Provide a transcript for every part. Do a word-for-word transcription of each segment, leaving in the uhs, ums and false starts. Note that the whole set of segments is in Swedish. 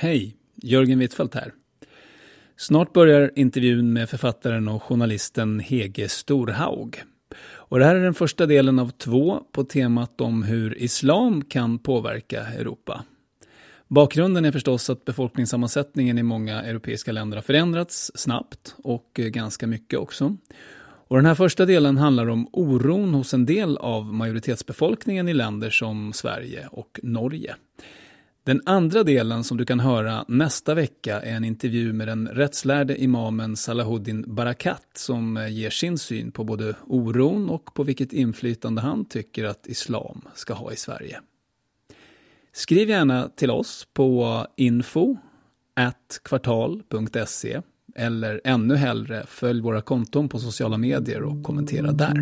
Hej, Jörgen Wittfeldt här. Snart börjar intervjun med författaren och journalisten Hege Storhaug. Och det här är den första delen av två på temat om hur islam kan påverka Europa. Bakgrunden är förstås att befolkningssammansättningen i många europeiska länder har förändrats snabbt och ganska mycket också. Och den här första delen handlar om oron hos en del av majoritetsbefolkningen i länder som Sverige och Norge. Den andra delen som du kan höra nästa vecka är en intervju med den rättslärde imamen Salahuddin Barakat som ger sin syn på både oron och på vilket inflytande han tycker att islam ska ha i Sverige. Skriv gärna till oss på info at kvartal punkt se eller ännu hellre följ våra konton på sociala medier och kommentera där.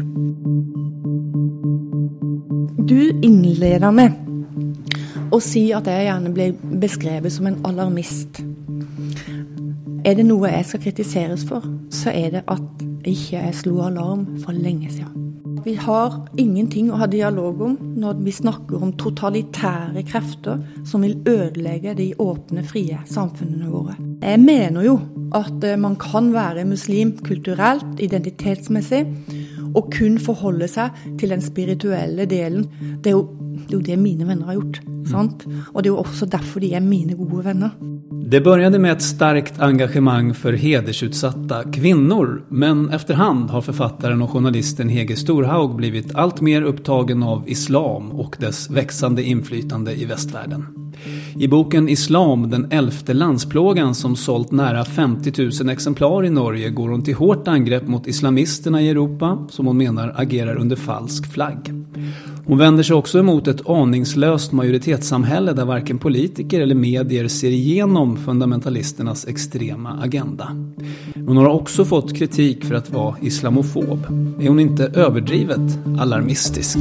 Du inleder med att säga att jag gärna blir beskriven som en alarmist. Är det något jag ska kritiseras för så är det att jag inte slog alarm för länge sedan. Vi har ingenting att ha dialog om när vi snackar om totalitära krafter som vill ödelägga de öppna, fria samfunden våra. Jag menar ju att man kan vara muslim kulturellt, identitetsmässigt och kun förhålla sig till den spirituella delen. Det är ju det, är det mina vänner har gjort, mm. sant? Och det är också därför de är mina goda vänner. Det började med ett starkt engagemang för hedersutsatta kvinnor, men efterhand har författaren och journalisten Hege Storhaug blivit allt mer upptagen av islam och dess växande inflytande i västvärlden. I boken Islam, den elfte landsplågan som sålt nära femtio tusen exemplar i Norge, går hon till hårt angrepp mot islamisterna i Europa som hon menar agerar under falsk flagg. Hon vänder sig också emot ett aningslöst majoritetssamhälle där varken politiker eller medier ser igenom fundamentalisternas extrema agenda. Hon har också fått kritik för att vara islamofob. Är hon inte överdrivet alarmistisk?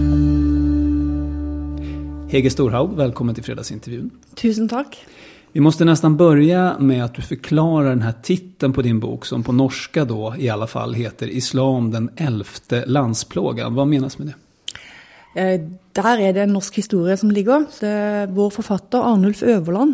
Hege Storhaug, välkommen till fredagsintervjun. Tusen tack. Vi måste nästan börja med att du förklarar den här titeln på din bok som på norska då i alla fall heter Islam, den elfte landsplågan. Vad menas med det? Eh, där är det en norsk historia som ligger. Det är vår författare Arnulf Øverland,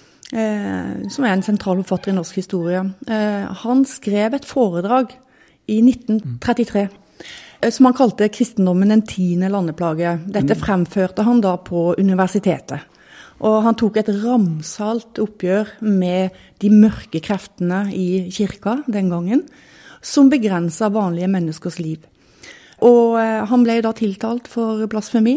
eh, som är en central författare i norsk historia. Eh, han skrev ett föredrag i nitten trettiotre mm. eh, som han kallade kristendomen den tiende landeplage. Detta mm. framförde han då på universitetet. Och han tog ett ramsalt uppgör med de mörka krafterna i kyrkan den gången som begränsar vanliga människors liv. Och eh, han blev då tilltalt för blasfemi.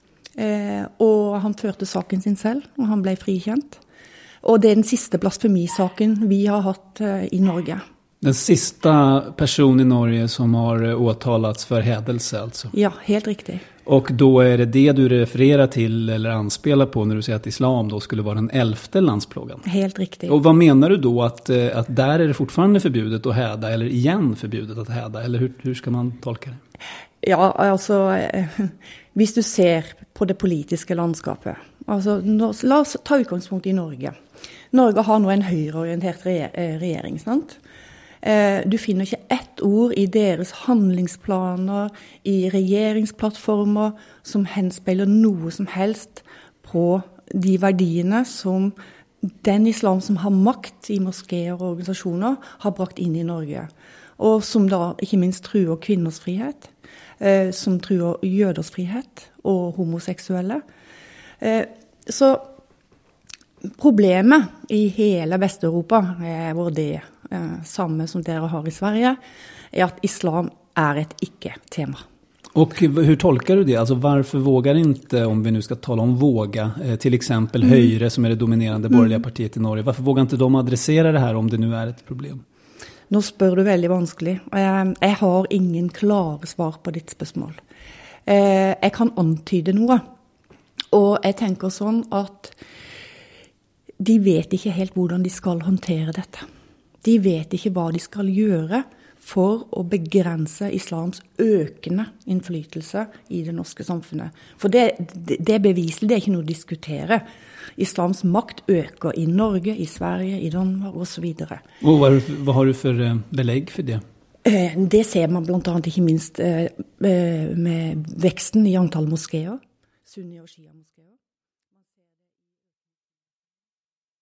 Eh, och han förde saken sin själv och han blev frikänd. Och det är den sista blasfemisaken vi har haft eh, i Norge. Den sista person i Norge som har åtalats för hädelse alltså? Ja, helt riktigt. Och då är det det du refererar till eller anspelar på när du säger att islam då skulle vara den elfte landsplågan? Helt riktigt. Och vad menar du då att, att där är det fortfarande förbjudet att häda eller igen förbjudet att häda? Eller hur, hur ska man tolka det? Ja, alltså, eh, hvis du ser på det politiska landskapet. Alltså, låt oss ta utgångspunkt i Norge. Norge har nu en högerorienterad regering, sant? Eh, du finner inte ett ord i deras handlingsplaner, i regeringsplattformer som henspelar något som helst på de värdierna som den islam som har makt i moskéer och organisationer har bragt in i Norge. Och som då inte minst truer kvinnors frihet, eh, som truer jøders frihet och homosexuella. Eh, så problemet i hela Västeuropa är vår det eh, samma som det har i Sverige, är att islam är ett icke-tema. Och hur tolkar du det? Alltså varför vågar inte, om vi nu ska tala om våga, eh, till exempel mm. Høyre som är det dominerande borgerliga mm. partiet i Norge, varför vågar inte de adressera det här om det nu är ett problem? Nå spør du veldig vanskelig. Jeg, jeg har ingen klare svar på ditt spørsmål. Eh, jeg kan antyde noe. Og jeg tenker sånn at de vet ikke helt hvordan de skal håndtere dette. De vet ikke hva de skal gjøre for å begrense islams økende innflytelse i det norske samfunnet. For det, det, det er beviselig, det er ikke noe å diskutere. Islams makt ökar i Norge, i Sverige, i Danmark och så vidare. Och vad, vad har du för belägg för det? Det ser man bland annat inte minst med växten i antal moskéer, sunni och shia moskéer.